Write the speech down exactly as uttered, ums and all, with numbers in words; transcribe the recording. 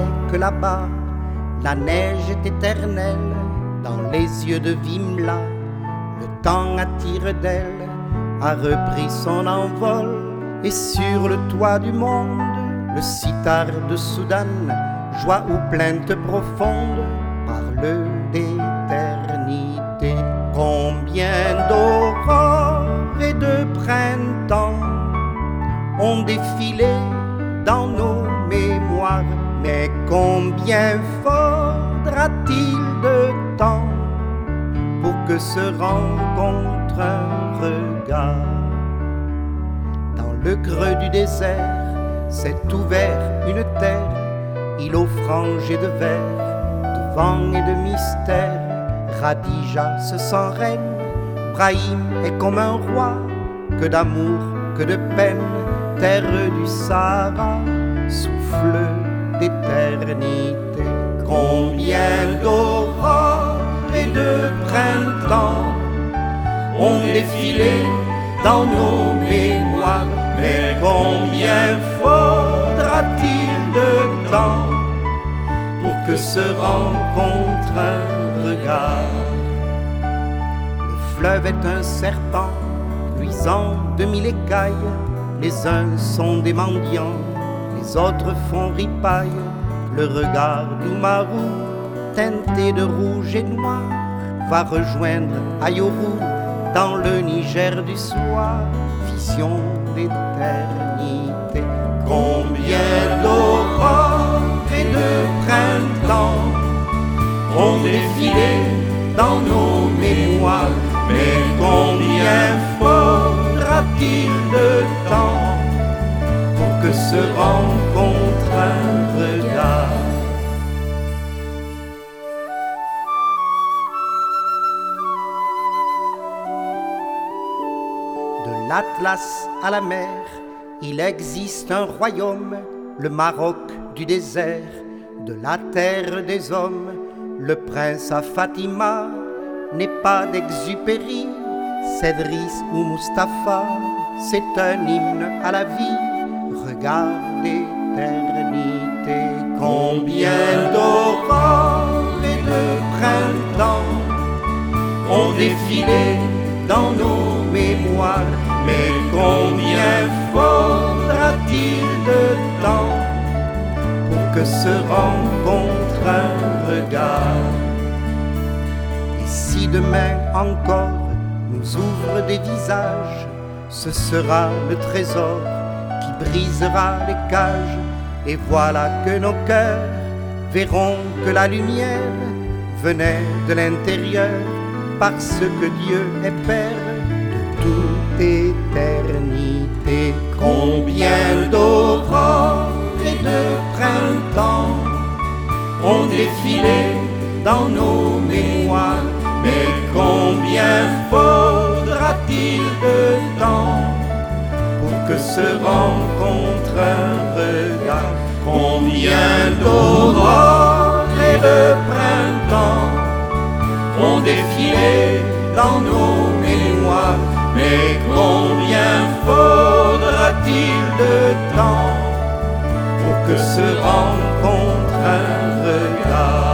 que là-bas, la neige est éternelle. Dans les yeux de Vimla, le temps attire d'elle, a repris son envol. Et sur le toit du monde, le sitar de Soudan, joie ou plainte profonde, parle d'éternité. Combien d'aurores et de printemps ont défilé dans nos mémoires, mais combien faudra-t-il de temps pour que se rencontre un regard? Dans le creux du désert s'est ouvert une terre, îlot frangé de verre, de vent et de mystère. Radija se sent reine, Brahim est comme un roi, que d'amour, que de peine, terre du Sahara, souffle d'éternité. Combien d'aurores et de printemps ont défilé dans nos mémoires, mais combien faudra-t-il de temps pour que se rencontre un regard? Le fleuve est un serpent luisant de mille écailles. Les uns sont des mendiants, les autres font ripaille. Le regard d'Oumarou, teinté de rouge et noir, va rejoindre Ayoru dans le Niger du soir. Vision d'éternité. Combien d'aurores et de printemps ont défilé dans nos mémoires, mais combien faudra-t-il de temps pour que se rencontre un regard? De l'Atlas à la mer, il existe un royaume, le Maroc du désert, de la terre des hommes. Le prince à Fatima n'est pas d'Exupéry, Cédris ou Mustapha, c'est un hymne à la vie. Regarde l'éternité. Combien d'aurores et de printemps ont défilé dans nos mémoires, mais combien faudra-t-il de temps pour que se rencontre un regard? Et si demain encore nous ouvre des visages, ce sera le trésor qui brisera les cages. Et voilà que nos cœurs verront que la lumière venait de l'intérieur, parce que Dieu est Père de toute éternité. Combien d'aurores et de printemps ont défilé dans nos mémoires, mais combien faudra-t-il de temps pour que se rencontre un regard? Combien d'aurores et de printemps ont défilé dans nos mémoires, mais combien faudra-t-il de temps pour que se rencontre un regard?